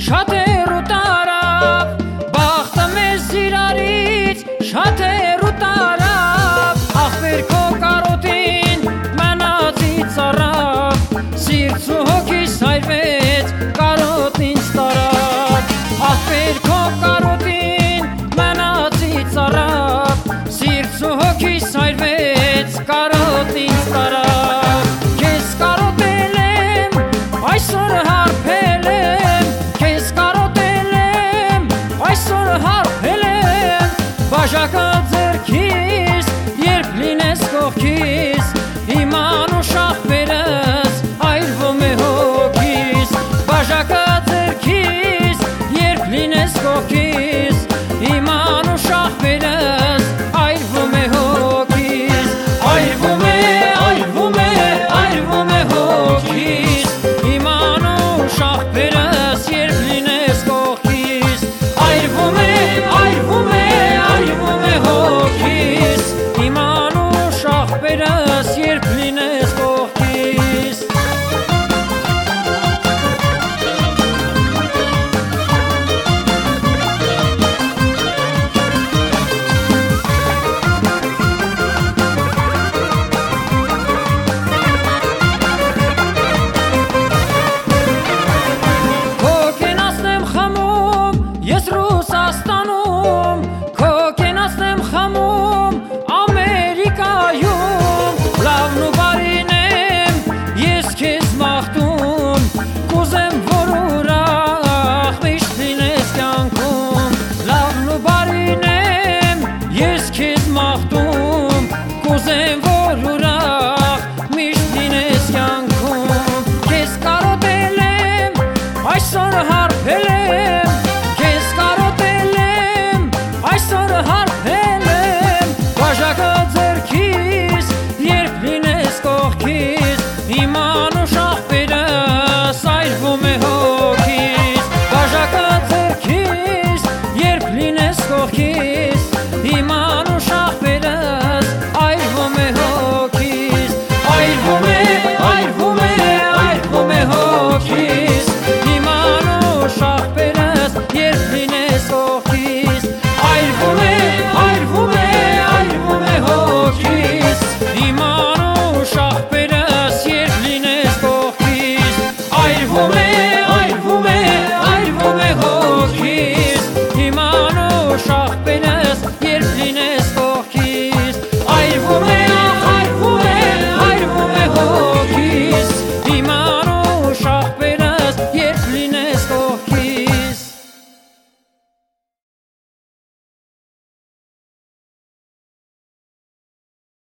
շատ հեռու տարավ, բախտը մեզ իրարից շատ հեռու տարավ, ախպեր քո կարոտին մնացից առավ, սիրտ ու հոգիս հայրվեց կարոտն ինձ տարավ, ախպեր քո կարոտին մնացից առավ, սիրտ ու հոգիս հայրվեց կարոտն ինձ տարավ, քեզ կարոտել եմ, այսօր հարբել եմ, քեզ կարոտել եմ, այսօր հարբել եմ, բաժակը ձեռքիս, երբ լինես կողքիս, իմ անուշ ախպերս այրվում է հոգիս, բաժակը ձեռքիս, երբ լինես կողքիս, իմ անուշ ախպերս այրվում է հոգիս, այրվում է, այրվում է, այրվում է հոգիս, իմ անուշ ախպերս երբ լինես կողքիս, այրվում է, այրվում է, այրվում է հոգիս, իմ անուշ ախպերս երբ լինես կողքիս։ Քո կենացն եմ խմում, ես Ռուսաստանում, քո կենացն եմ խմում, Ամերիկայում, լավն ու բարին եմ, ես քեզ մաղթում, կուզեմ, որ ուրախ միշտ լինես կյանքում, լավն ու բարին եմ, ես քեզ մաղթում, կուզեմ, որ ուրախ միշտ լինես կյանքում, քեզ կարոտել եմ, այսօր հարբել եմ, քեզ կարոտել եմ, այսօր հարբել եմ, բաժակը ձեռքիս, երբ լինես կողքիս, իմ անուշ ախպերս այրվում է հոգիս, բաժակը ձեռքիս, երբ լինես կողքիս, իմ անուշ ախպերս այրվում է հոգիս, այրվում է, այրվում է, այրվում է հոգիս, իմ անուշ ախպերս երբ լինես կողքիս, այրվում է, այրվում է, այրվում է հոգիս, իմ